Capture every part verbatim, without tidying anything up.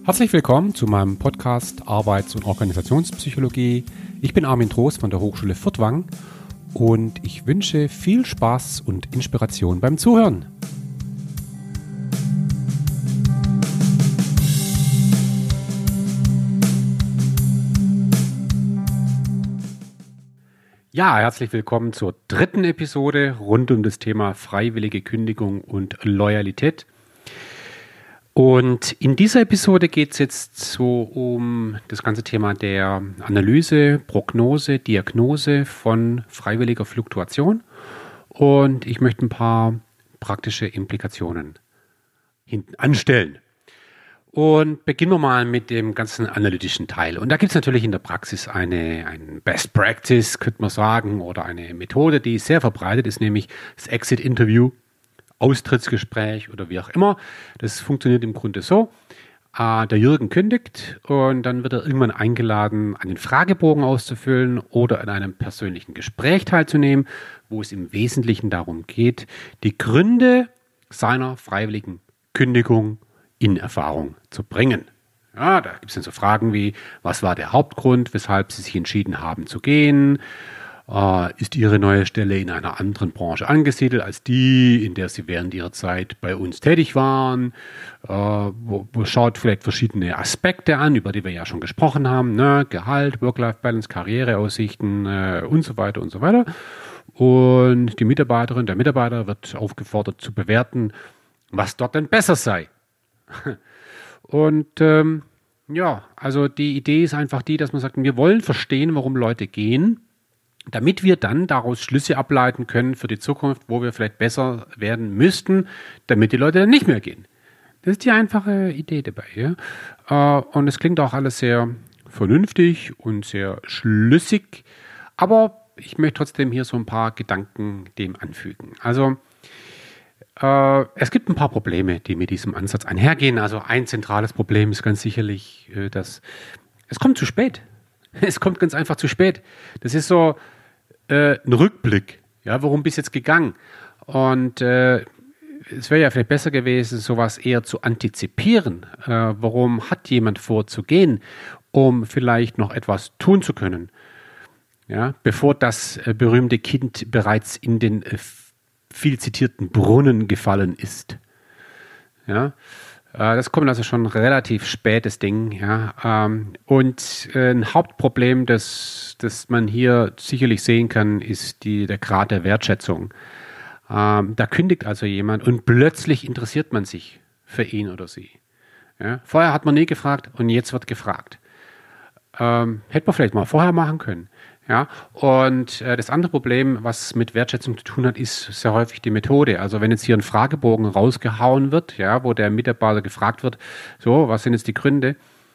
Herzlich willkommen zu meinem Podcast Arbeits- und Organisationspsychologie. Ich bin Armin Trost von der Hochschule Furtwangen und ich wünsche viel Spaß und Inspiration beim Zuhören. Ja, herzlich willkommen zur dritten Episode rund um das Thema freiwillige Kündigung und Loyalität. Und in dieser Episode geht es jetzt so um das ganze Thema der Analyse, Prognose, Diagnose von freiwilliger Fluktuation. Und ich möchte ein paar praktische Implikationen hinten anstellen. Und beginnen wir mal mit dem ganzen analytischen Teil. Und da gibt es natürlich in der Praxis eine, ein Best Practice, könnte man sagen, oder eine Methode, die sehr verbreitet ist, nämlich das Exit-Interview. Austrittsgespräch oder wie auch immer. Das funktioniert im Grunde so. Äh, der Jürgen kündigt und dann wird er irgendwann eingeladen, einen Fragebogen auszufüllen oder an einem persönlichen Gespräch teilzunehmen, wo es im Wesentlichen darum geht, die Gründe seiner freiwilligen Kündigung in Erfahrung zu bringen. Ja, da gibt es dann so Fragen wie, was war der Hauptgrund, weshalb Sie sich entschieden haben zu gehen? Uh, ist Ihre neue Stelle in einer anderen Branche angesiedelt als die, in der Sie während Ihrer Zeit bei uns tätig waren? Uh, wo, wo schaut vielleicht verschiedene Aspekte an, über die wir ja schon gesprochen haben, ne? Gehalt, Work-Life-Balance, Karriereaussichten uh, und so weiter und so weiter. Und die Mitarbeiterin, der Mitarbeiter wird aufgefordert zu bewerten, was dort denn besser sei. Und ähm, ja, also die Idee ist einfach die, dass man sagt, wir wollen verstehen, warum Leute gehen, damit wir dann daraus Schlüsse ableiten können für die Zukunft, wo wir vielleicht besser werden müssten, damit die Leute dann nicht mehr gehen. Das ist die einfache Idee dabei. Ja? Und es klingt auch alles sehr vernünftig und sehr schlüssig, aber ich möchte trotzdem hier so ein paar Gedanken dem anfügen. Also äh, es gibt ein paar Probleme, die mit diesem Ansatz einhergehen. Also ein zentrales Problem ist ganz sicherlich, äh, dass es kommt zu spät. Es kommt ganz einfach zu spät. Das ist so äh, ein Rückblick. Ja, warum bist du jetzt gegangen? Und äh, es wäre ja vielleicht besser gewesen, sowas eher zu antizipieren. Äh, warum hat jemand vor zu gehen, um vielleicht noch etwas tun zu können? Ja, bevor das äh, berühmte Kind bereits in den äh, viel zitierten Brunnen gefallen ist. Ja. Das kommt also schon relativ spät, das Ding. Ja. Und ein Hauptproblem, das, das man hier sicherlich sehen kann, ist die, der Grad der Wertschätzung. Da kündigt also jemand und plötzlich interessiert man sich für ihn oder sie. Ja. Vorher hat man nie gefragt und jetzt wird gefragt. Ähm, hätte man vielleicht mal vorher machen können. Ja, und äh, das andere Problem, was mit Wertschätzung zu tun hat, ist sehr häufig die Methode. Also wenn jetzt hier ein Fragebogen rausgehauen wird, ja, wo der Mitarbeiter gefragt wird, so, was sind jetzt die Gründe?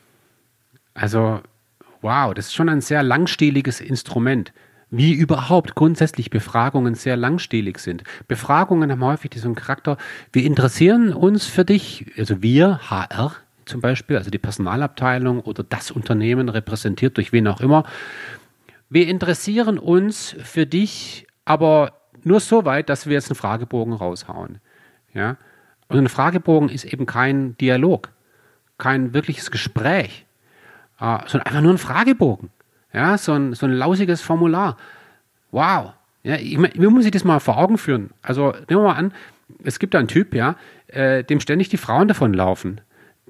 Also, wow, das ist schon ein sehr langstieliges Instrument. Wie überhaupt grundsätzlich Befragungen sehr langstielig sind. Befragungen haben häufig diesen Charakter, wir interessieren uns für dich, also wir, H R zum Beispiel, also die Personalabteilung oder das Unternehmen repräsentiert durch wen auch immer. Wir interessieren uns für dich, aber nur so weit, dass wir jetzt einen Fragebogen raushauen. Ja? Und ein Fragebogen ist eben kein Dialog, kein wirkliches Gespräch, äh, sondern einfach nur ein Fragebogen. Ja? So ein, so ein lausiges Formular. Wow. Ja, ich, wie muss ich das mal vor Augen führen? Also nehmen wir mal an, es gibt da einen Typ, ja, äh, dem ständig die Frauen davonlaufen.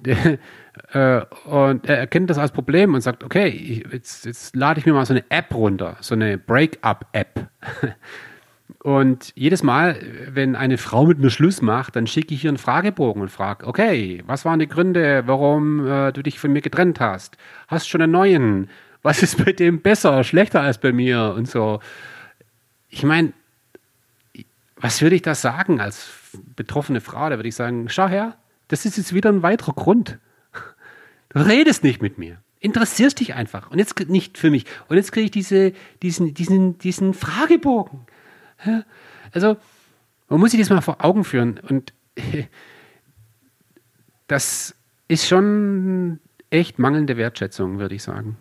äh, und er erkennt das als Problem und sagt, okay, ich, jetzt, jetzt lade ich mir mal so eine App runter, so eine Break-up-App. Und jedes Mal, wenn eine Frau mit mir Schluss macht, dann schicke ich ihr einen Fragebogen und frage, okay, was waren die Gründe, warum äh, du dich von mir getrennt hast? Hast schon einen neuen? Was ist bei dem besser, schlechter als bei mir? Und so. Ich meine, was würde ich da sagen als betroffene Frau? Da würde ich sagen, schau her, das ist jetzt wieder ein weiterer Grund. Du redest nicht mit mir. Interessierst dich einfach. Und jetzt nicht für mich. Und jetzt kriege ich diese, diesen, diesen, diesen Fragebogen. Also, man muss sich das mal vor Augen führen. Und das ist schon echt mangelnde Wertschätzung, würde ich sagen.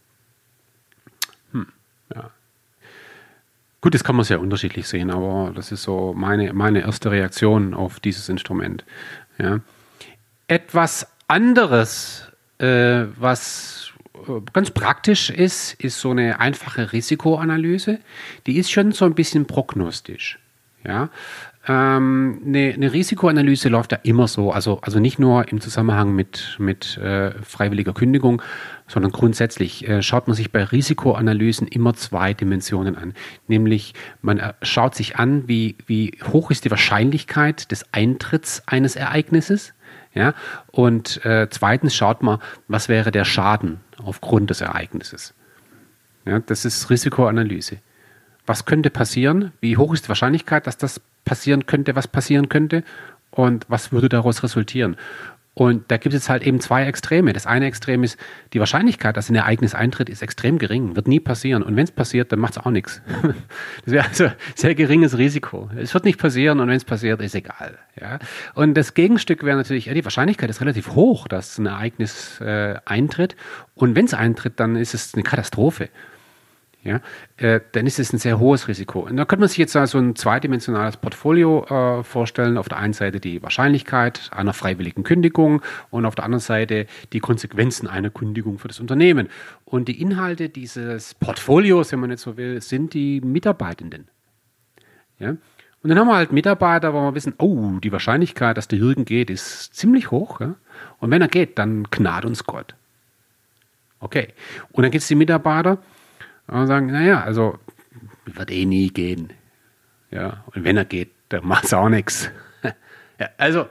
Hm, ja. Gut, das kann man sehr unterschiedlich sehen, aber das ist so meine, meine erste Reaktion auf dieses Instrument. Ja. Etwas anderes Äh, was ganz praktisch ist, ist so eine einfache Risikoanalyse. Die ist schon so ein bisschen prognostisch. Ja? Ähm, eine, eine Risikoanalyse läuft ja immer so, also, also nicht nur im Zusammenhang mit, mit äh, freiwilliger Kündigung, sondern grundsätzlich äh, schaut man sich bei Risikoanalysen immer zwei Dimensionen an. Nämlich man äh, schaut sich an, wie, wie hoch ist die Wahrscheinlichkeit des Eintritts eines Ereignisses. Ja? Und äh, zweitens schaut man, was wäre der Schaden aufgrund des Ereignisses. Ja, das ist Risikoanalyse. Was könnte passieren? Wie hoch ist die Wahrscheinlichkeit, dass das passieren könnte, was passieren könnte? Und was würde daraus resultieren? Und da gibt es halt eben zwei Extreme. Das eine Extrem ist, die Wahrscheinlichkeit, dass ein Ereignis eintritt, ist extrem gering, wird nie passieren. Und wenn es passiert, dann macht es auch nichts. Das wäre also sehr geringes Risiko. Es wird nicht passieren und wenn es passiert, ist egal. Ja? Und das Gegenstück wäre natürlich, ja, die Wahrscheinlichkeit ist relativ hoch, dass ein Ereignis äh, eintritt. Und wenn es eintritt, dann ist es eine Katastrophe. Ja, äh, dann ist es ein sehr hohes Risiko. Und da könnte man sich jetzt also ein zweidimensionales Portfolio äh, vorstellen. Auf der einen Seite die Wahrscheinlichkeit einer freiwilligen Kündigung und auf der anderen Seite die Konsequenzen einer Kündigung für das Unternehmen. Und die Inhalte dieses Portfolios, wenn man jetzt so will, sind die Mitarbeitenden. Ja? Und dann haben wir halt Mitarbeiter, wo wir wissen, oh, die Wahrscheinlichkeit, dass der Jürgen geht, ist ziemlich hoch. Ja? Und wenn er geht, dann gnad uns Gott. Okay. Und dann gibt es die Mitarbeiter, und sagen, naja, also wird eh nie gehen. Ja, und wenn er geht, dann macht es auch nichts. Ja, also,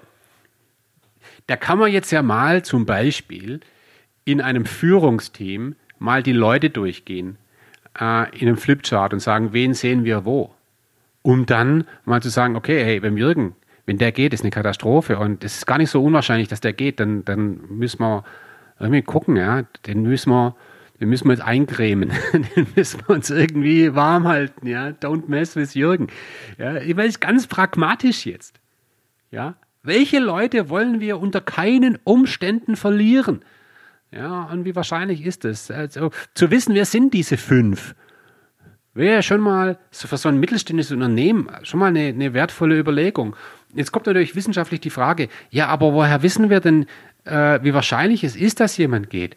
da kann man jetzt ja mal zum Beispiel in einem Führungsteam mal die Leute durchgehen, äh, in einem Flipchart und sagen, wen sehen wir wo? Um dann mal zu sagen, okay, hey, beim Jürgen, wenn der geht, ist eine Katastrophe und es ist gar nicht so unwahrscheinlich, dass der geht, dann, dann müssen wir irgendwie gucken, ja, den müssen wir Den müssen wir jetzt eincremen. Den müssen wir uns irgendwie warm halten. Ja? Don't mess with Jürgen. Ja? Ich weiß ganz pragmatisch jetzt. Ja? Welche Leute wollen wir unter keinen Umständen verlieren? Ja, und wie wahrscheinlich ist es? Also, zu wissen, wer sind diese fünf? Wäre schon mal so für so ein mittelständisches Unternehmen schon mal eine, eine wertvolle Überlegung. Jetzt kommt natürlich wissenschaftlich die Frage, ja, aber woher wissen wir denn, äh, wie wahrscheinlich es ist, dass jemand geht?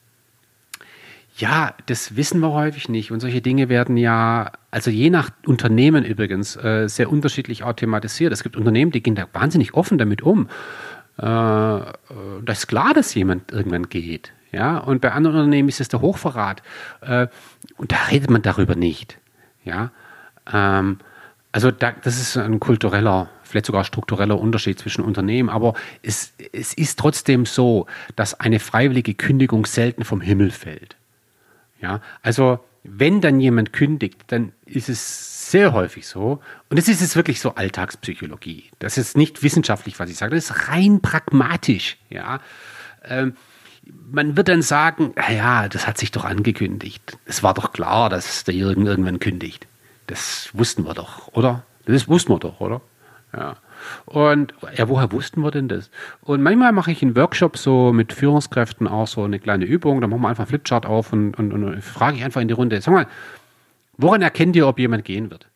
Ja, das wissen wir häufig nicht. Und solche Dinge werden ja, also je nach Unternehmen übrigens, äh, sehr unterschiedlich auch thematisiert. Es gibt Unternehmen, die gehen da wahnsinnig offen damit um. Äh, das ist klar, dass jemand irgendwann geht. Ja? Und bei anderen Unternehmen ist es der Hochverrat. Äh, und da redet man darüber nicht. Ja? Ähm, also da, das ist ein kultureller, vielleicht sogar struktureller Unterschied zwischen Unternehmen. Aber es, es ist trotzdem so, dass eine freiwillige Kündigung selten vom Himmel fällt. Ja, also wenn dann jemand kündigt, dann ist es sehr häufig so, und es ist jetzt wirklich so Alltagspsychologie, das ist nicht wissenschaftlich, was ich sage, das ist rein pragmatisch. Ja, ähm, man wird dann sagen, ja, das hat sich doch angekündigt, es war doch klar, dass der Jürgen irgendwann kündigt, das wussten wir doch, oder? Das wussten wir doch, oder? Ja. Und ja, woher wussten wir denn das? Und manchmal mache ich in Workshops so mit Führungskräften auch so eine kleine Übung, da machen wir einfach einen Flipchart auf und, und, und frage ich einfach in die Runde, sag mal, woran erkennt ihr, ob jemand gehen wird?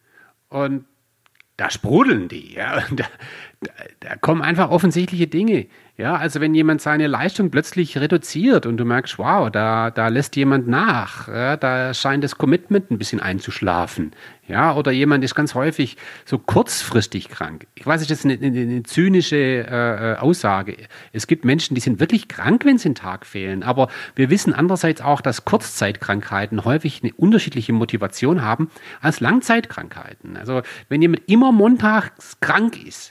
Und da sprudeln die, ja, da, da, da kommen einfach offensichtliche Dinge. Ja, also wenn jemand seine Leistung plötzlich reduziert und du merkst, wow, da, da lässt jemand nach, ja, da scheint das Commitment ein bisschen einzuschlafen. Ja, oder jemand ist ganz häufig so kurzfristig krank. Ich weiß nicht, das ist eine, eine, eine zynische äh, Aussage. Es gibt Menschen, die sind wirklich krank, wenn sie einen Tag fehlen. Aber wir wissen andererseits auch, dass Kurzzeitkrankheiten häufig eine unterschiedliche Motivation haben als Langzeitkrankheiten. Also wenn jemand immer montags krank ist,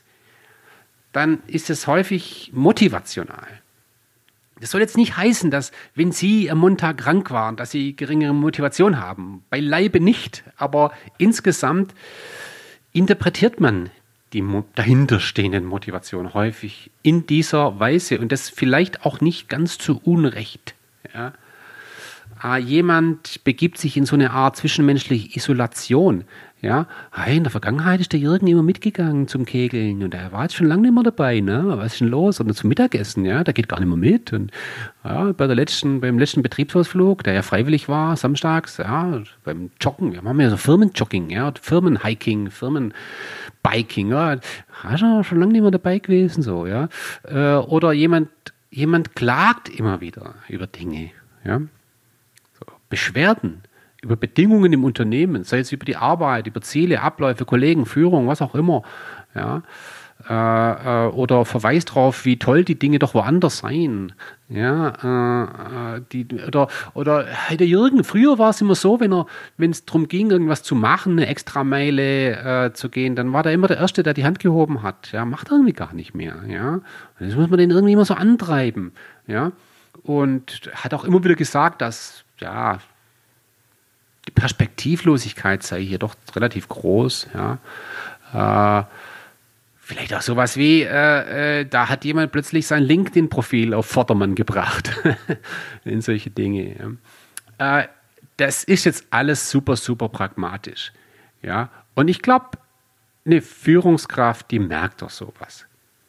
dann ist es häufig motivational. Das soll jetzt nicht heißen, dass, wenn Sie am Montag krank waren, dass Sie geringere Motivation haben. Beileibe nicht. Aber insgesamt interpretiert man die dahinterstehenden Motivationen häufig in dieser Weise. Und das vielleicht auch nicht ganz zu Unrecht. Ja. Jemand begibt sich in so eine Art zwischenmenschliche Isolation. Ja, hey, in der Vergangenheit ist der Jürgen immer mitgegangen zum Kegeln und er war jetzt schon lange nicht mehr dabei, ne? Was ist denn los? Oder zum Mittagessen, ja, der geht gar nicht mehr mit. Und ja, bei der letzten, beim letzten Betriebsausflug, der ja freiwillig war, samstags, ja, beim Joggen, wir machen ja so Firmenjogging, ja, Firmenhiking, Firmenbiking, ja, er ist schon lange nicht mehr dabei gewesen, so, ja. Oder jemand jemand klagt immer wieder über Dinge, ja, so, Beschwerden über Bedingungen im Unternehmen, sei es über die Arbeit, über Ziele, Abläufe, Kollegen, Führung, was auch immer, ja, äh, äh, oder verweist darauf, wie toll die Dinge doch woanders seien, ja, äh, die, oder, oder hey, der Jürgen, früher war es immer so, wenn er, wenn es darum ging, irgendwas zu machen, eine Extrameile äh, zu gehen, dann war der immer der Erste, der die Hand gehoben hat, ja, macht er irgendwie gar nicht mehr, ja, das muss man den irgendwie immer so antreiben, ja, und hat auch immer wieder gesagt, dass, ja, die Perspektivlosigkeit sei hier doch relativ groß, ja. Äh, vielleicht auch sowas wie, äh, äh, da hat jemand plötzlich sein LinkedIn-Profil auf Vordermann gebracht. In solche Dinge. Ja. Äh, das ist jetzt alles super, super pragmatisch. Ja. Und ich glaube, eine Führungskraft, die merkt doch sowas.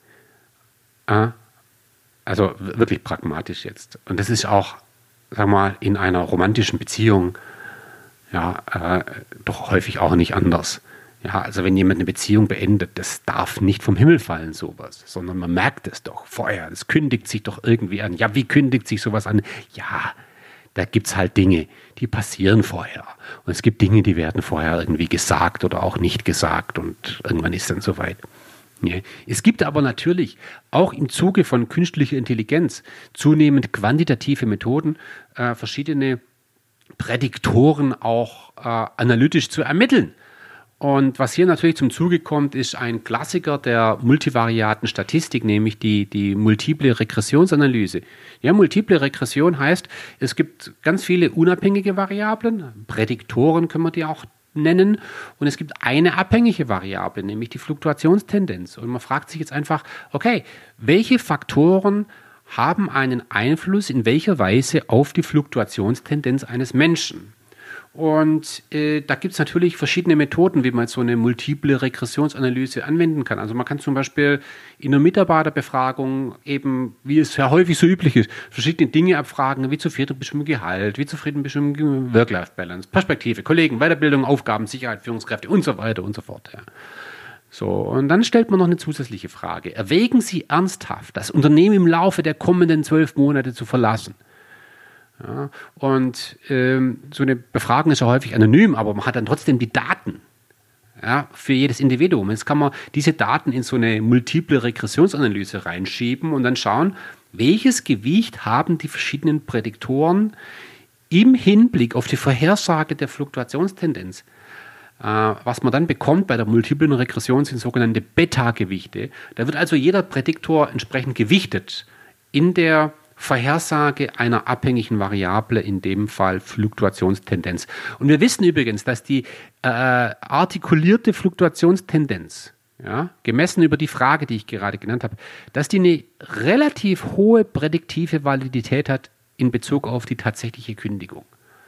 Äh, also wirklich pragmatisch jetzt. Und das ist auch, sag mal, in einer romantischen Beziehung ja, äh, doch häufig auch nicht anders. Ja, also wenn jemand eine Beziehung beendet, das darf nicht vom Himmel fallen, sowas, sondern man merkt es doch vorher, das kündigt sich doch irgendwie an. Ja, wie kündigt sich sowas an? Ja, da gibt es halt Dinge, die passieren vorher. Und es gibt Dinge, die werden vorher irgendwie gesagt oder auch nicht gesagt und irgendwann ist dann soweit. Ja. Es gibt aber natürlich auch im Zuge von künstlicher Intelligenz zunehmend quantitative Methoden, äh, verschiedene Prädiktoren auch äh, analytisch zu ermitteln. Und was hier natürlich zum Zuge kommt, ist ein Klassiker der multivariaten Statistik, nämlich die, die multiple Regressionsanalyse. Ja, multiple Regression heißt, es gibt ganz viele unabhängige Variablen, Prädiktoren können wir die auch nennen, und es gibt eine abhängige Variable, nämlich die Fluktuationstendenz. Und man fragt sich jetzt einfach, okay, welche Faktoren haben einen Einfluss in welcher Weise auf die Fluktuationstendenz eines Menschen? Und äh, da gibt es natürlich verschiedene Methoden, wie man so eine multiple Regressionsanalyse anwenden kann. Also man kann zum Beispiel in einer Mitarbeiterbefragung eben, wie es ja häufig so üblich ist, verschiedene Dinge abfragen, wie zufrieden bist du mit dem Gehalt, wie zufrieden bist du mit dem Work-Life-Balance, Perspektive, Kollegen, Weiterbildung, Aufgaben, Sicherheit, Führungskräfte und so weiter und so fort. Ja. So, und dann stellt man noch eine zusätzliche Frage. Erwägen Sie ernsthaft, das Unternehmen im Laufe der kommenden zwölf Monate zu verlassen? Ja, und ähm, so eine Befragung ist ja häufig anonym, aber man hat dann trotzdem die Daten, ja, für jedes Individuum. Jetzt kann man diese Daten in so eine multiple Regressionsanalyse reinschieben und dann schauen, welches Gewicht haben die verschiedenen Prädiktoren im Hinblick auf die Vorhersage der Fluktuationstendenz. Äh, was man dann bekommt bei der multiplen Regression sind sogenannte Beta-Gewichte. Da wird also jeder Prädiktor entsprechend gewichtet in der Vorhersage einer abhängigen Variable, in dem Fall Fluktuationstendenz. Und wir wissen übrigens, dass die äh, artikulierte Fluktuationstendenz, ja, gemessen über die Frage, die ich gerade genannt habe, dass die eine relativ hohe prädiktive Validität hat in Bezug auf die tatsächliche Kündigung.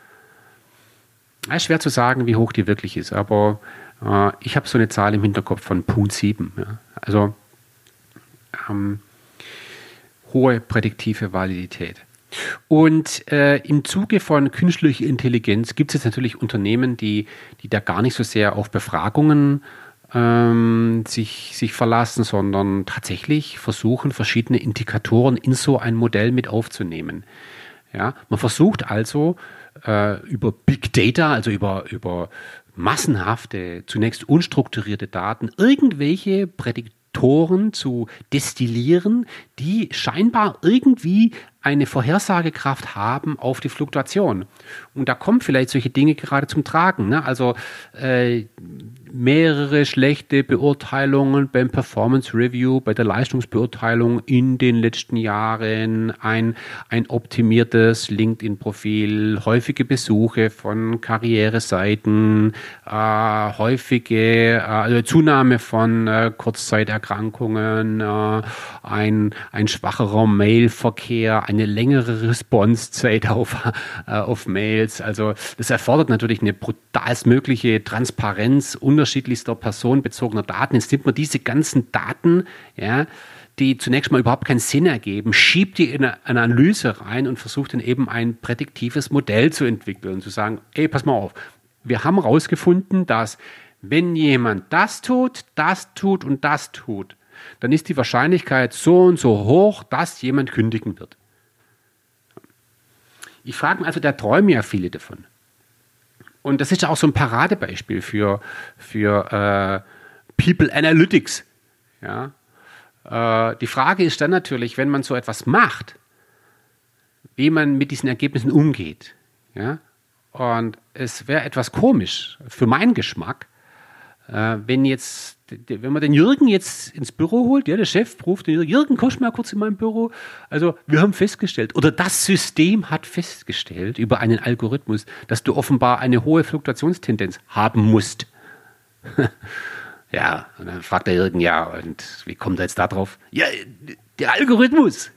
Es ist schwer zu sagen, wie hoch die wirklich ist, aber äh, ich habe so eine Zahl im Hinterkopf von zero Komma sieben. Ja. Also ähm, hohe prädiktive Validität. Und äh, im Zuge von künstlicher Intelligenz gibt es jetzt natürlich Unternehmen, die, die da gar nicht so sehr auf Befragungen ähm, sich, sich verlassen, sondern tatsächlich versuchen, verschiedene Indikatoren in so ein Modell mit aufzunehmen. Ja, man versucht also äh, über Big Data, also über, über massenhafte, zunächst unstrukturierte Daten, irgendwelche Prädiktoren zu destillieren, die scheinbar irgendwie eine Vorhersagekraft haben auf die Fluktuation. Und da kommen vielleicht solche Dinge gerade zum Tragen. Ne? Also äh, mehrere schlechte Beurteilungen beim Performance Review, bei der Leistungsbeurteilung in den letzten Jahren, ein, ein optimiertes LinkedIn-Profil, häufige Besuche von Karriereseiten, äh, häufige äh, also Zunahme von äh, Kurzzeiterkrankungen, äh, ein, ein schwacherer Mailverkehr, eine längere Responsezeit auf, äh, auf Mails. Also das erfordert natürlich eine brutalstmögliche Transparenz unterschiedlichster personenbezogener Daten. Jetzt nimmt man diese ganzen Daten, ja, die zunächst mal überhaupt keinen Sinn ergeben, schiebt die in eine Analyse rein und versucht dann eben ein prädiktives Modell zu entwickeln und zu sagen, ey, pass mal auf, wir haben herausgefunden, dass wenn jemand das tut, das tut und das tut, dann ist die Wahrscheinlichkeit so und so hoch, dass jemand kündigen wird. Ich frage mich, also da träumen ja viele davon. Und das ist auch so ein Paradebeispiel für, für äh, People Analytics. Ja? Äh, die Frage ist dann natürlich, wenn man so etwas macht, wie man mit diesen Ergebnissen umgeht. Ja? Und es wäre etwas komisch für meinen Geschmack, äh, wenn jetzt, wenn man den Jürgen jetzt ins Büro holt, ja, der Chef ruft den Jürgen, Jürgen, komm mal kurz in mein Büro. Also wir haben festgestellt, oder das System hat festgestellt über einen Algorithmus, dass du offenbar eine hohe Fluktuationstendenz haben musst. Ja, und dann fragt der Jürgen, ja, und wie kommt er jetzt da drauf? Ja, der Algorithmus,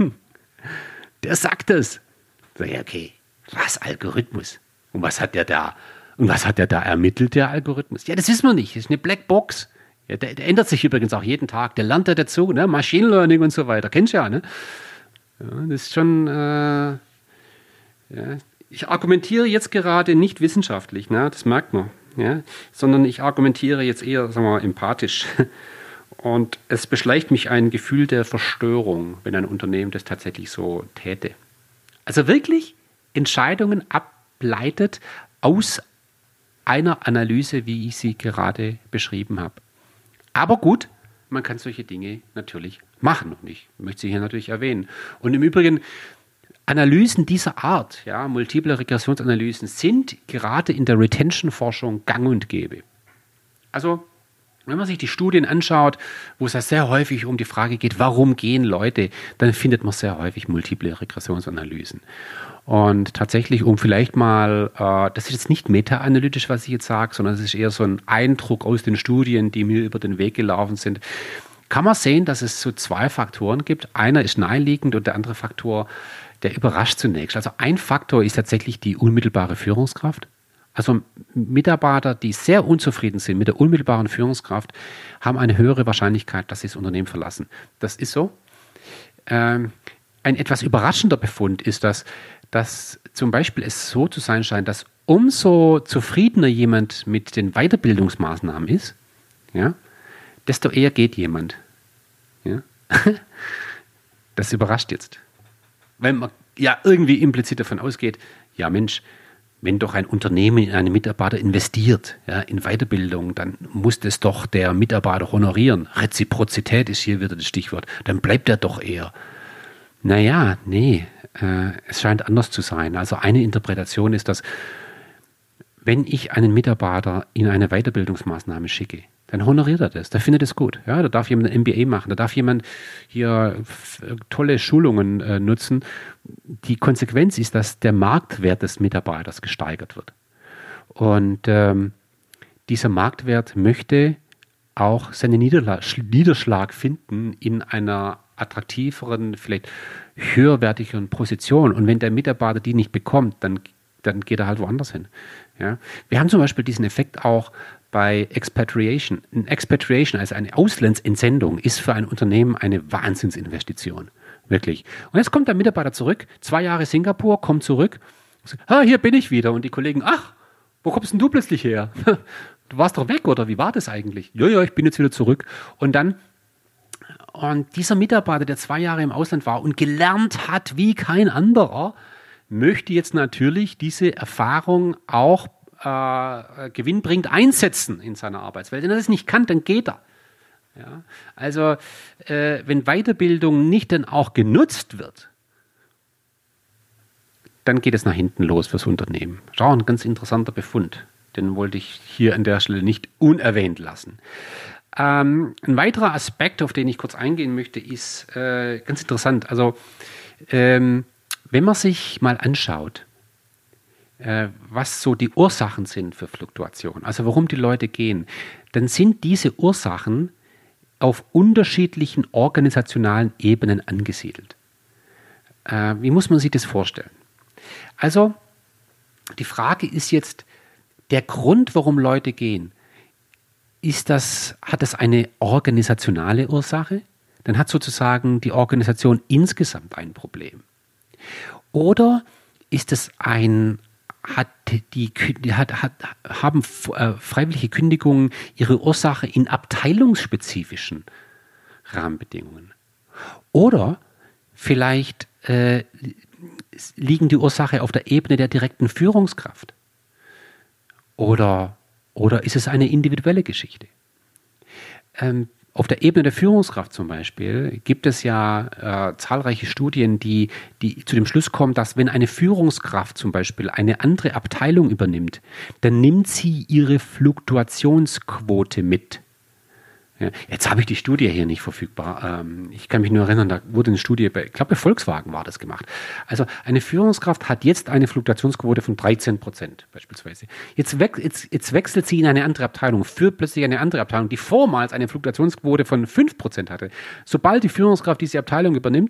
der sagt das. So, ja, okay, was Algorithmus? Und was hat der da? Und was hat der da ermittelt, der Algorithmus? Ja, das wissen wir nicht. Das ist eine Blackbox. Ja, der, der ändert sich übrigens auch jeden Tag. Der lernt ja dazu, ne? Machine Learning und so weiter. Kennst du ja, ne? Ja, das ist schon. Äh, ja. Ich argumentiere jetzt gerade nicht wissenschaftlich, ne? Das merkt man. Ja? Sondern ich argumentiere jetzt eher, sagen wir mal, empathisch. Und es beschleicht mich ein Gefühl der Verstörung, wenn ein Unternehmen das tatsächlich so täte. Also wirklich Entscheidungen ableitet aus einer Analyse, wie ich sie gerade beschrieben habe. Aber gut, man kann solche Dinge natürlich machen und ich möchte sie hier natürlich erwähnen. Und im Übrigen, Analysen dieser Art, ja, multiple Regressionsanalysen, sind gerade in der Retention-Forschung gang und gäbe. Also, wenn man sich die Studien anschaut, wo es ja sehr häufig um die Frage geht, warum gehen Leute, dann findet man sehr häufig multiple Regressionsanalysen. Und tatsächlich, um vielleicht mal, äh, das ist jetzt nicht meta-analytisch, was ich jetzt sage, sondern es ist eher so ein Eindruck aus den Studien, die mir über den Weg gelaufen sind, kann man sehen, dass es so zwei Faktoren gibt. Einer ist naheliegend und der andere Faktor, der überrascht zunächst. Also ein Faktor ist tatsächlich die unmittelbare Führungskraft. Also Mitarbeiter, die sehr unzufrieden sind mit der unmittelbaren Führungskraft, haben eine höhere Wahrscheinlichkeit, dass sie das Unternehmen verlassen. Das ist so. Ähm, ein etwas überraschender Befund ist, dass, dass zum Beispiel es so zu sein scheint, dass umso zufriedener jemand mit den Weiterbildungsmaßnahmen ist, ja, desto eher geht jemand. Ja. Das überrascht jetzt. Weil man ja irgendwie implizit davon ausgeht, ja Mensch, wenn doch ein Unternehmen in einen Mitarbeiter investiert, ja, in Weiterbildung, dann muss das doch der Mitarbeiter honorieren. Reziprozität ist hier wieder das Stichwort. Dann bleibt er doch eher. Naja, nee, äh, es scheint anders zu sein. Also eine Interpretation ist, dass wenn ich einen Mitarbeiter in eine Weiterbildungsmaßnahme schicke, dann honoriert er das, der findet es gut. Ja, da darf jemand ein M B A machen, da darf jemand hier tolle Schulungen äh, nutzen. Die Konsequenz ist, dass der Marktwert des Mitarbeiters gesteigert wird. Und ähm, dieser Marktwert möchte auch seinen Niederla- Niederschlag finden in einer attraktiveren, vielleicht höherwertigeren Position. Und wenn der Mitarbeiter die nicht bekommt, dann, dann geht er halt woanders hin. Ja? Wir haben zum Beispiel diesen Effekt auch bei Expatriation. Eine Expatriation, also eine Auslandsentsendung, ist für ein Unternehmen eine Wahnsinnsinvestition. Wirklich. Und jetzt kommt der Mitarbeiter zurück, zwei Jahre Singapur, kommt zurück, sagt, ah, hier bin ich wieder. Und die Kollegen, ach, wo kommst denn du plötzlich her? Du warst doch weg, oder wie war das eigentlich? Ja, ja, ich bin jetzt wieder zurück. Und dann, und dieser Mitarbeiter, der zwei Jahre im Ausland war und gelernt hat wie kein anderer, möchte jetzt natürlich diese Erfahrung auch äh, gewinnbringend einsetzen in seiner Arbeitswelt. Wenn er das nicht kann, dann geht er. Ja? Also, äh, wenn Weiterbildung nicht dann auch genutzt wird, dann geht es nach hinten los fürs Unternehmen. Schau, ein ganz interessanter Befund. Den wollte ich hier an der Stelle nicht unerwähnt lassen. Ähm, ein weiterer Aspekt, auf den ich kurz eingehen möchte, ist äh, ganz interessant. Also, ähm, wenn man sich mal anschaut, äh, was so die Ursachen sind für Fluktuation, also warum die Leute gehen, dann sind diese Ursachen auf unterschiedlichen organisationalen Ebenen angesiedelt. Äh, wie muss man sich das vorstellen? Also, die Frage ist jetzt, der Grund, warum Leute gehen, ist das, hat das eine organisationale Ursache? Dann hat sozusagen die Organisation insgesamt ein Problem. Oder ist es ein, hat die, hat, hat, haben äh, freiwillige Kündigungen ihre Ursache in abteilungsspezifischen Rahmenbedingungen. Oder vielleicht äh, liegen die Ursache auf der Ebene der direkten Führungskraft. Oder, oder ist es eine individuelle Geschichte? Ähm, Auf der Ebene der Führungskraft zum Beispiel gibt es ja äh, zahlreiche Studien, die, die zu dem Schluss kommen, dass wenn eine Führungskraft zum Beispiel eine andere Abteilung übernimmt, dann nimmt sie ihre Fluktuationsquote mit. Ja, jetzt habe ich die Studie hier nicht verfügbar. Ähm, ich kann mich nur erinnern, da wurde eine Studie, bei, ich glaube bei Volkswagen war das gemacht. Also eine Führungskraft hat jetzt eine Fluktuationsquote von dreizehn Prozent beispielsweise. Jetzt, we- jetzt, jetzt wechselt sie in eine andere Abteilung, führt plötzlich eine andere Abteilung, die vormals eine Fluktuationsquote von fünf Prozent hatte. Sobald die Führungskraft diese Abteilung übernimmt,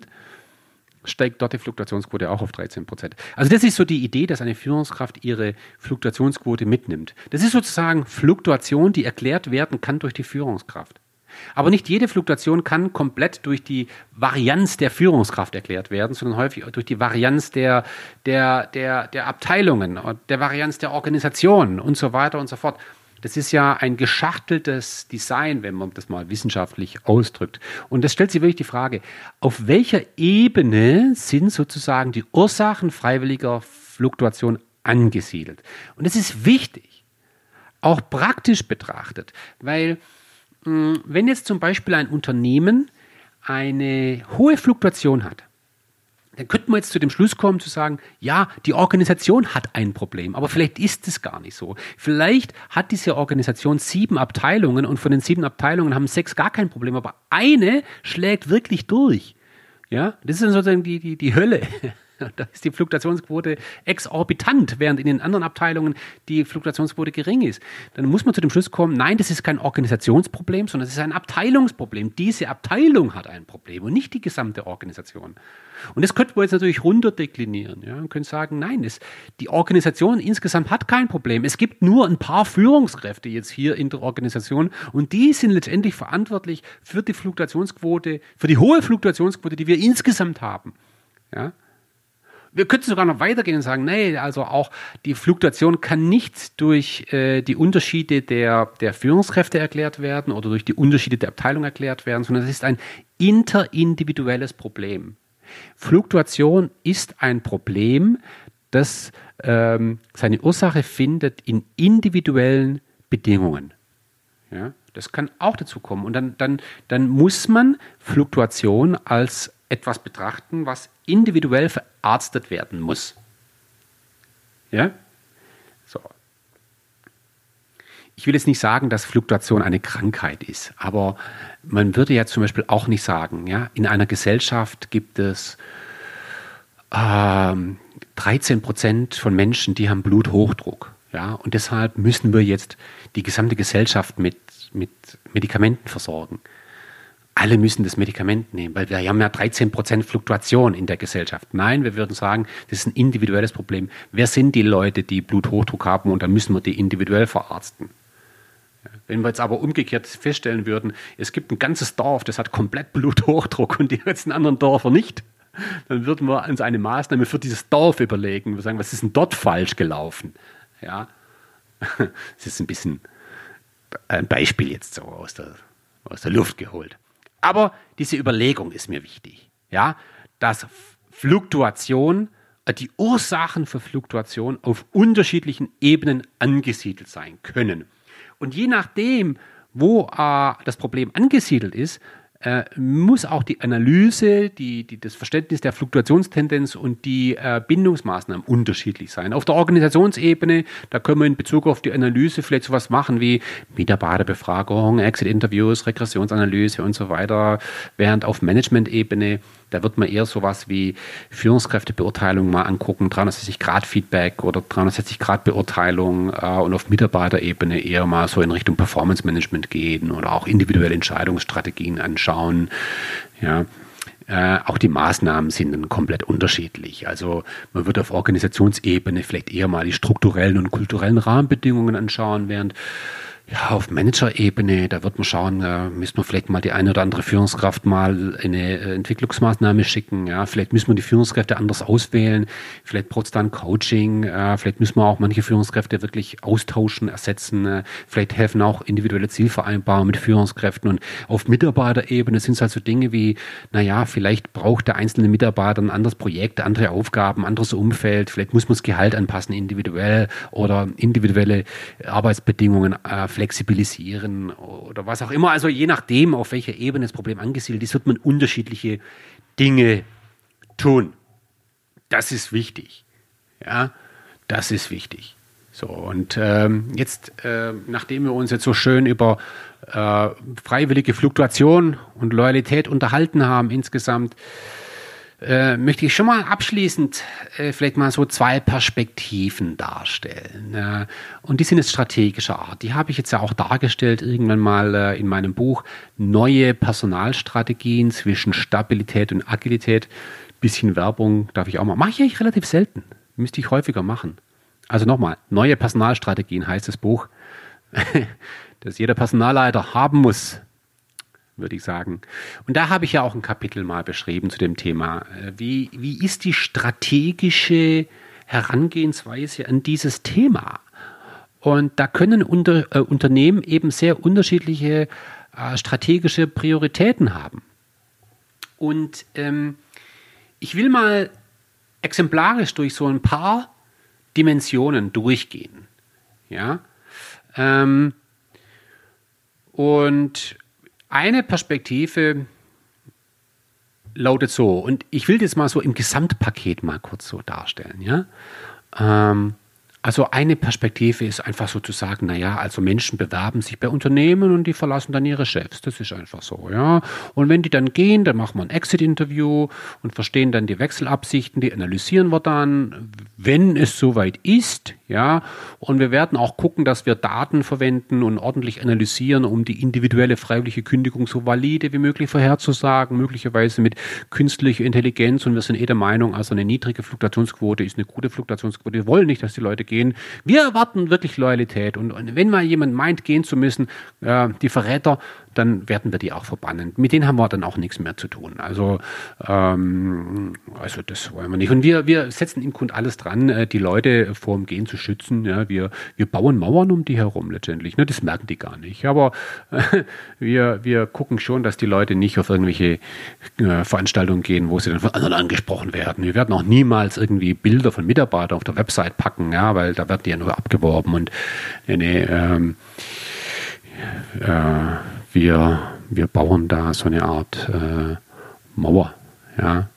steigt dort die Fluktuationsquote auch auf dreizehn Prozent. Also das ist so die Idee, dass eine Führungskraft ihre Fluktuationsquote mitnimmt. Das ist sozusagen Fluktuation, die erklärt werden kann durch die Führungskraft. Aber nicht jede Fluktuation kann komplett durch die Varianz der Führungskraft erklärt werden, sondern häufig durch die Varianz der, der, der, der Abteilungen, der Varianz der Organisation und so weiter und so fort. Das ist ja ein geschachteltes Design, wenn man das mal wissenschaftlich ausdrückt. Und das stellt sich wirklich die Frage, auf welcher Ebene sind sozusagen die Ursachen freiwilliger Fluktuation angesiedelt? Und das ist wichtig, auch praktisch betrachtet, weil mh, wenn jetzt zum Beispiel ein Unternehmen eine hohe Fluktuation hat, dann könnte man jetzt zu dem Schluss kommen, zu sagen, ja, die Organisation hat ein Problem, aber vielleicht ist es gar nicht so. Vielleicht hat diese Organisation sieben Abteilungen und von den sieben Abteilungen haben sechs gar kein Problem, aber eine schlägt wirklich durch. Ja, das ist dann sozusagen die, die, die Hölle. Da ist die Fluktuationsquote exorbitant, während in den anderen Abteilungen die Fluktuationsquote gering ist. Dann muss man zu dem Schluss kommen, nein, das ist kein Organisationsproblem, sondern es ist ein Abteilungsproblem. Diese Abteilung hat ein Problem und nicht die gesamte Organisation. Und das könnte man jetzt natürlich runterdeklinieren. Ja? Man könnte sagen, nein, das, die Organisation insgesamt hat kein Problem. Es gibt nur ein paar Führungskräfte jetzt hier in der Organisation und die sind letztendlich verantwortlich für die Fluktuationsquote, für die hohe Fluktuationsquote, die wir insgesamt haben. Ja? Wir könnten sogar noch weitergehen und sagen, nee, also auch die Fluktuation kann nicht durch äh, die Unterschiede der, der Führungskräfte erklärt werden oder durch die Unterschiede der Abteilung erklärt werden, sondern es ist ein interindividuelles Problem. Fluktuation ist ein Problem, das ähm, seine Ursache findet in individuellen Bedingungen. Ja, das kann auch dazu kommen. Und dann, dann, dann muss man Fluktuation als etwas betrachten, was individuell verarztet werden muss. Ja? So. Ich will jetzt nicht sagen, dass Fluktuation eine Krankheit ist, aber man würde ja zum Beispiel auch nicht sagen, ja, in einer Gesellschaft gibt es ähm, dreizehn Prozent von Menschen, die haben Bluthochdruck. Ja, und deshalb müssen wir jetzt die gesamte Gesellschaft mit, mit Medikamenten versorgen. Alle müssen das Medikament nehmen, weil wir haben ja dreizehn Prozent Fluktuation in der Gesellschaft. Nein, wir würden sagen, das ist ein individuelles Problem. Wer sind die Leute, die Bluthochdruck haben und dann müssen wir die individuell verarzten? Wenn wir jetzt aber umgekehrt feststellen würden, es gibt ein ganzes Dorf, das hat komplett Bluthochdruck und die ganzen anderen Dörfer nicht, dann würden wir uns eine Maßnahme für dieses Dorf überlegen. Wir sagen, was ist denn dort falsch gelaufen? Ja, das ist ein bisschen ein Beispiel jetzt so aus der, aus der Luft geholt. Aber diese Überlegung ist mir wichtig, ja, dass Fluktuation, die Ursachen für Fluktuation auf unterschiedlichen Ebenen angesiedelt sein können. Und je nachdem, wo äh, das Problem angesiedelt ist, äh, muss auch die Analyse, die, die, das Verständnis der Fluktuationstendenz und die äh, Bindungsmaßnahmen unterschiedlich sein. Auf der Organisationsebene, da können wir in Bezug auf die Analyse vielleicht sowas machen wie Mitarbeiterbefragung, Exit-Interviews, Regressionsanalyse und so weiter, während auf Management-Ebene, da wird man eher sowas wie Führungskräftebeurteilung mal angucken, dreihundertsechzig Grad Feedback oder dreihundertsechzig Grad Beurteilung äh, und auf Mitarbeiterebene eher mal so in Richtung Performance Management gehen oder auch individuelle Entscheidungsstrategien anschauen. Ja. Äh, auch die Maßnahmen sind dann komplett unterschiedlich. Also man wird auf Organisationsebene vielleicht eher mal die strukturellen und kulturellen Rahmenbedingungen anschauen, während Ja, auf Manager-Ebene, da wird man schauen, äh, müssen wir vielleicht mal die eine oder andere Führungskraft mal eine äh, Entwicklungsmaßnahme schicken. Ja, vielleicht müssen wir die Führungskräfte anders auswählen. Vielleicht braucht es da ein Coaching. Äh, vielleicht müssen wir auch manche Führungskräfte wirklich austauschen, ersetzen. Äh, vielleicht helfen auch individuelle Zielvereinbarungen mit Führungskräften. Und auf Mitarbeiterebene sind es halt so Dinge wie, naja, vielleicht braucht der einzelne Mitarbeiter ein anderes Projekt, andere Aufgaben, anderes Umfeld. Vielleicht muss man das Gehalt anpassen, individuell oder individuelle Arbeitsbedingungen äh, flexibilisieren oder was auch immer. Also je nachdem, auf welcher Ebene das Problem angesiedelt ist, wird man unterschiedliche Dinge tun. Das ist wichtig. Ja, das ist wichtig. So, und ähm, jetzt, äh, nachdem wir uns jetzt so schön über äh, freiwillige Fluktuation und Loyalität unterhalten haben insgesamt, Äh, möchte ich schon mal abschließend äh, vielleicht mal so zwei Perspektiven darstellen. Äh, und die sind jetzt strategischer Art. Die habe ich jetzt ja auch dargestellt irgendwann mal äh, in meinem Buch Neue Personalstrategien zwischen Stabilität und Agilität. Bisschen Werbung darf ich auch mal. Mache ich eigentlich relativ selten. Müsste ich häufiger machen. Also nochmal, Neue Personalstrategien heißt das Buch, das jeder Personalleiter haben muss, würde ich sagen. Und da habe ich ja auch ein Kapitel mal beschrieben zu dem Thema. Wie, wie ist die strategische Herangehensweise an dieses Thema? Und da können unter, äh, Unternehmen eben sehr unterschiedliche äh, strategische Prioritäten haben. Und ähm, ich will mal exemplarisch durch so ein paar Dimensionen durchgehen. Ja? Ähm, und eine Perspektive lautet so, und ich will das mal so im Gesamtpaket mal kurz so darstellen. Ja? Ähm, also eine Perspektive ist einfach so zu sagen, naja, also Menschen bewerben sich bei Unternehmen und die verlassen dann ihre Chefs. Das ist einfach so, ja. Und wenn die dann gehen, dann machen wir ein Exit-Interview und verstehen dann die Wechselabsichten, die analysieren wir dann, wenn es soweit ist, ja. Und wir werden auch gucken, dass wir Daten verwenden und ordentlich analysieren, um die individuelle freiwillige Kündigung so valide wie möglich vorherzusagen, möglicherweise mit künstlicher Intelligenz. Und wir sind eh der Meinung, also eine niedrige Fluktuationsquote ist eine gute Fluktuationsquote. Wir wollen nicht, dass die Leute gehen. Wir erwarten wirklich Loyalität. Und, und wenn mal jemand meint, gehen zu müssen, äh, die Verräter, dann werden wir die auch verbannen. Mit denen haben wir dann auch nichts mehr zu tun. Also, ähm, also das wollen wir nicht. Und wir, wir setzen im Grunde alles dran, äh, die Leute vor dem Gehen zu schützen. Ja, wir, wir bauen Mauern um die herum letztendlich. Ne? Das merken die gar nicht. Aber äh, wir, wir gucken schon, dass die Leute nicht auf irgendwelche äh, Veranstaltungen gehen, wo sie dann von anderen angesprochen werden. Wir werden auch niemals irgendwie Bilder von Mitarbeitern auf der Website packen, ja, weil da werden die ja nur abgeworben. Und nee, nee, ähm, äh, Wir, wir bauen da so eine Art äh, Mauer, ja.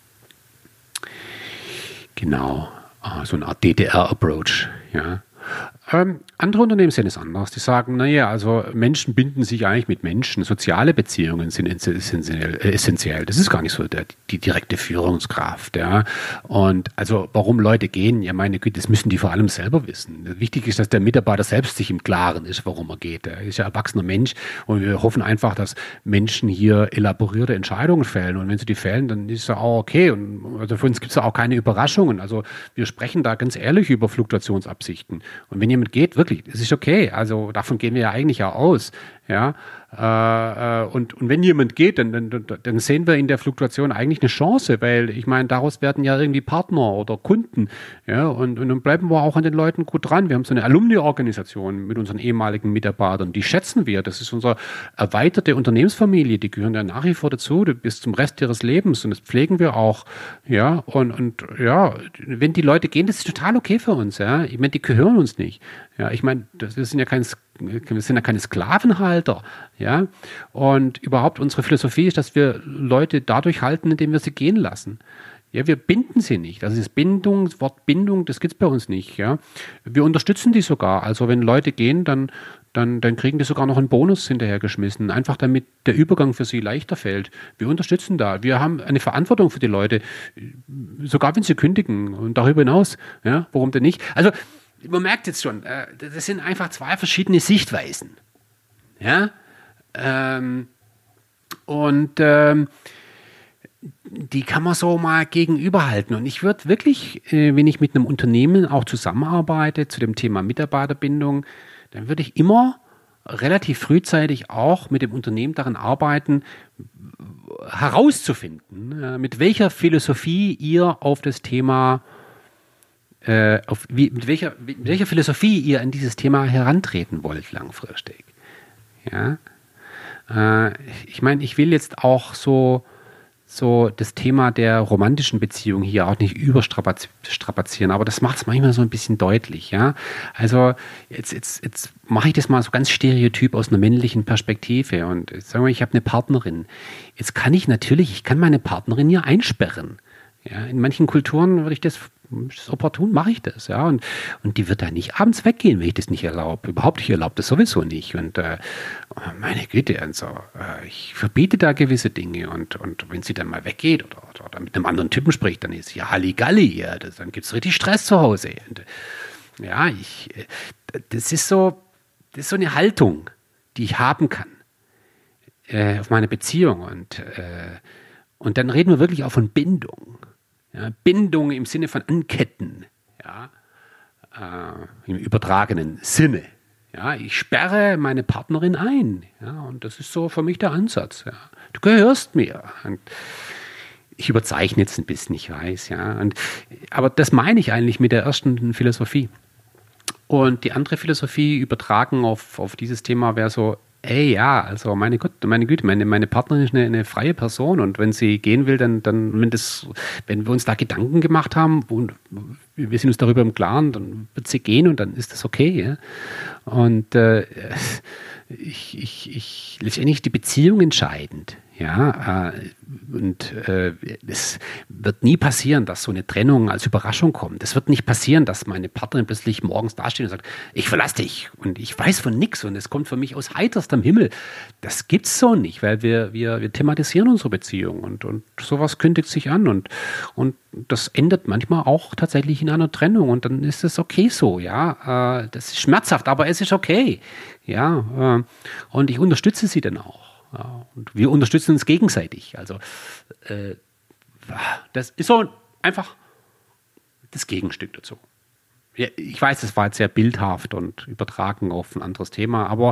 Genau, äh, so eine Art D D R-Approach, ja. Ähm, andere Unternehmen sehen es anders. Die sagen, naja, also Menschen binden sich eigentlich mit Menschen. Soziale Beziehungen sind essentiell. Das ist gar nicht so der, die direkte Führungskraft. Ja. Und also warum Leute gehen, ja meine Güte, das müssen die vor allem selber wissen. Wichtig ist, dass der Mitarbeiter selbst sich im Klaren ist, warum er geht. Er ist ja ein erwachsener Mensch und wir hoffen einfach, dass Menschen hier elaborierte Entscheidungen fällen. Und wenn sie die fällen, dann ist es auch okay. Und also für uns gibt es auch keine Überraschungen. Also wir sprechen da ganz ehrlich über Fluktuationsabsichten. Und wenn jemand geht, wirklich, es ist okay. Also davon gehen wir ja eigentlich auch aus. Ja, äh, und, und wenn jemand geht, dann, dann, dann sehen wir in der Fluktuation eigentlich eine Chance, weil ich meine, daraus werden ja irgendwie Partner oder Kunden. Ja, und, und dann bleiben wir auch an den Leuten gut dran. Wir haben so eine Alumni-Organisation mit unseren ehemaligen Mitarbeitern, die schätzen wir. Das ist unsere erweiterte Unternehmensfamilie, die gehören ja nach wie vor dazu bis zum Rest ihres Lebens und das pflegen wir auch. Ja, und, und ja, wenn die Leute gehen, das ist total okay für uns. Ja, ich meine, die gehören uns nicht. Ja, ich meine, das sind ja kein Wir sind ja keine Sklavenhalter, ja. Und überhaupt unsere Philosophie ist, dass wir Leute dadurch halten, indem wir sie gehen lassen. Ja, wir binden sie nicht. Also das Bindung, das Wort Bindung, das gibt es bei uns nicht, ja. Wir unterstützen die sogar. Also wenn Leute gehen, dann, dann, dann kriegen die sogar noch einen Bonus hinterhergeschmissen. Einfach damit der Übergang für sie leichter fällt. Wir unterstützen da. Wir haben eine Verantwortung für die Leute, sogar wenn sie kündigen und darüber hinaus, ja. Warum denn nicht? Also man merkt jetzt schon, das sind einfach zwei verschiedene Sichtweisen. Ja? Ähm, und ähm, die kann man so mal gegenüberhalten. Und ich würde wirklich, äh, wenn ich mit einem Unternehmen auch zusammenarbeite zu dem Thema Mitarbeiterbindung, dann würde ich immer relativ frühzeitig auch mit dem Unternehmen daran arbeiten, herauszufinden, mit welcher Philosophie ihr auf das Thema, äh, auf, wie, mit, welcher, mit welcher Philosophie ihr an dieses Thema herantreten wollt langfristig. Ja? Äh, ich meine, ich will jetzt auch so, so das Thema der romantischen Beziehung hier auch nicht überstrapazieren, aber das macht es manchmal so ein bisschen deutlich. Ja? Also jetzt, jetzt, jetzt mache ich das mal so ganz stereotyp aus einer männlichen Perspektive und sagen wir, ich habe eine Partnerin. Jetzt kann ich natürlich, ich kann meine Partnerin hier einsperren. Ja? In manchen Kulturen würde ich das, das opportun, mache ich das. Ja? Und, und die wird da nicht abends weggehen, wenn ich das nicht erlaube. Überhaupt, ich erlaube das sowieso nicht. Und äh, meine Güte, also, äh, ich verbiete da gewisse Dinge. Und, und wenn sie dann mal weggeht oder, oder, oder mit einem anderen Typen spricht, dann ist ja Halligalli. Ja, das, dann gibt es richtig Stress zu Hause. Und, ja, ich, das ist so, das ist so eine Haltung, die ich haben kann äh, auf meine Beziehung. Und, äh, und dann reden wir wirklich auch von Bindung. Ja, Bindung im Sinne von Anketten, ja, äh, im übertragenen Sinne. Ja, ich sperre meine Partnerin ein. Ja, und das ist so für mich der Ansatz. Ja. Du gehörst mir. Und ich überzeichne jetzt ein bisschen, ich weiß. Ja, und, aber das meine ich eigentlich mit der ersten Philosophie. Und die andere Philosophie übertragen auf, auf dieses Thema wäre so, ey, ja, also meine Gott, meine Güte, meine, meine Partnerin ist eine, eine freie Person und wenn sie gehen will, dann, dann wenn, das, wenn wir uns da Gedanken gemacht haben und wir sind uns darüber im Klaren, dann wird sie gehen und dann ist das okay. Ja? Und äh, ich, ich, ich, letztendlich die Beziehung entscheidend. Ja, äh, und äh, es wird nie passieren, dass so eine Trennung als Überraschung kommt. Es wird nicht passieren, dass meine Partnerin plötzlich morgens dasteht und sagt, ich verlasse dich und ich weiß von nichts und es kommt für mich aus heiterstem Himmel. Das gibt's so nicht, weil wir, wir, wir thematisieren unsere Beziehung und, und sowas kündigt sich an und, und das endet manchmal auch tatsächlich in einer Trennung und dann ist es okay so, ja. Äh, das ist schmerzhaft, aber es ist okay. Ja, äh, und ich unterstütze sie dann auch. Ja, und wir unterstützen uns gegenseitig. Also äh, das ist so einfach das Gegenstück dazu. Ja, ich weiß, das war jetzt sehr bildhaft und übertragen auf ein anderes Thema, aber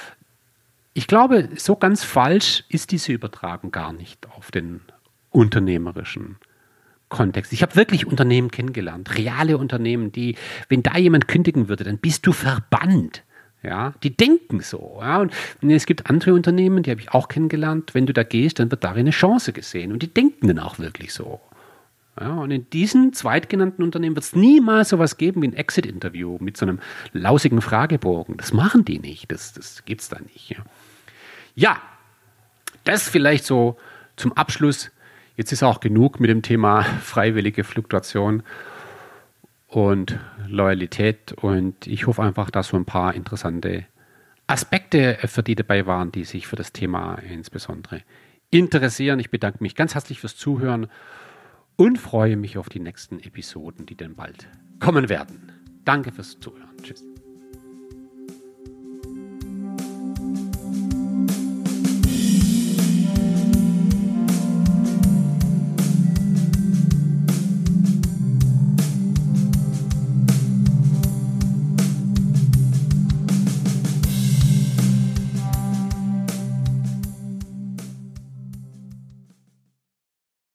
ich glaube, so ganz falsch ist diese Übertragung gar nicht auf den unternehmerischen Kontext. Ich habe wirklich Unternehmen kennengelernt, reale Unternehmen, die, wenn da jemand kündigen würde, dann bist du verbannt. Ja, die denken so. Ja, und es gibt andere Unternehmen, die habe ich auch kennengelernt. Wenn du da gehst, dann wird darin eine Chance gesehen. Und die denken dann auch wirklich so. Ja, und in diesen zweitgenannten Unternehmen wird es niemals sowas geben wie ein Exit-Interview mit so einem lausigen Fragebogen. Das machen die nicht. Das, das gibt es da nicht. Ja. ja, das vielleicht so zum Abschluss. Jetzt ist auch genug mit dem Thema freiwillige Fluktuation und Loyalität und ich hoffe einfach, dass so ein paar interessante Aspekte für die dabei waren, die sich für das Thema insbesondere interessieren. Ich bedanke mich ganz herzlich fürs Zuhören und freue mich auf die nächsten Episoden, die dann bald kommen werden. Danke fürs Zuhören. Tschüss.